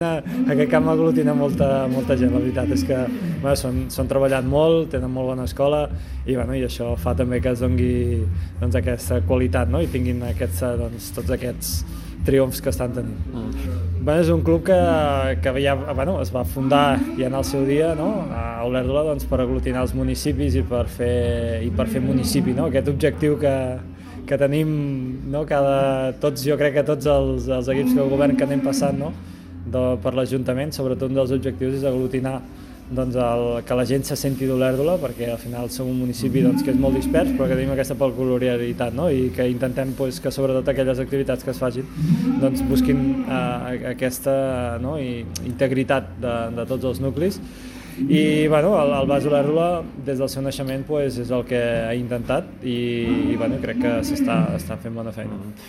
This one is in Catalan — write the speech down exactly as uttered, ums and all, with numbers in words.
Aquest camp aglutina molta, molta gent, la veritat és que bueno, són, són treballant molt, tenen molt bona escola i, bueno, i això fa també que es dongui doncs, aquesta qualitat, no? I tinguin aquests, doncs, tots aquests triomfs que estan tenint. Mm. Bueno, és un club que, que ja, bueno, es va fundar ja en el seu dia, no? A Olèrdola, doncs, per aglutinar els municipis i per fer, i per fer municipi, no? Aquest objectiu que, que tenim, no? Cada, tots, jo crec que tots els, els equips que el govern que anem passant, no? De, per l'Ajuntament, sobretot un dels objectius és aglutinar doncs, el, que la gent se senti d'Olèrdola, perquè al final som un municipi doncs, que és molt dispers, però que tenim aquesta peculiaritat, no? I que intentem pues, que sobretot aquelles activitats que es facin doncs, busquin uh, aquesta no? I, integritat de, de tots els nuclis. I bueno, el, el Bas Olèrdola des del seu naixement pues, és el que ha intentat i, i bueno, crec que s'està està fent bona feina.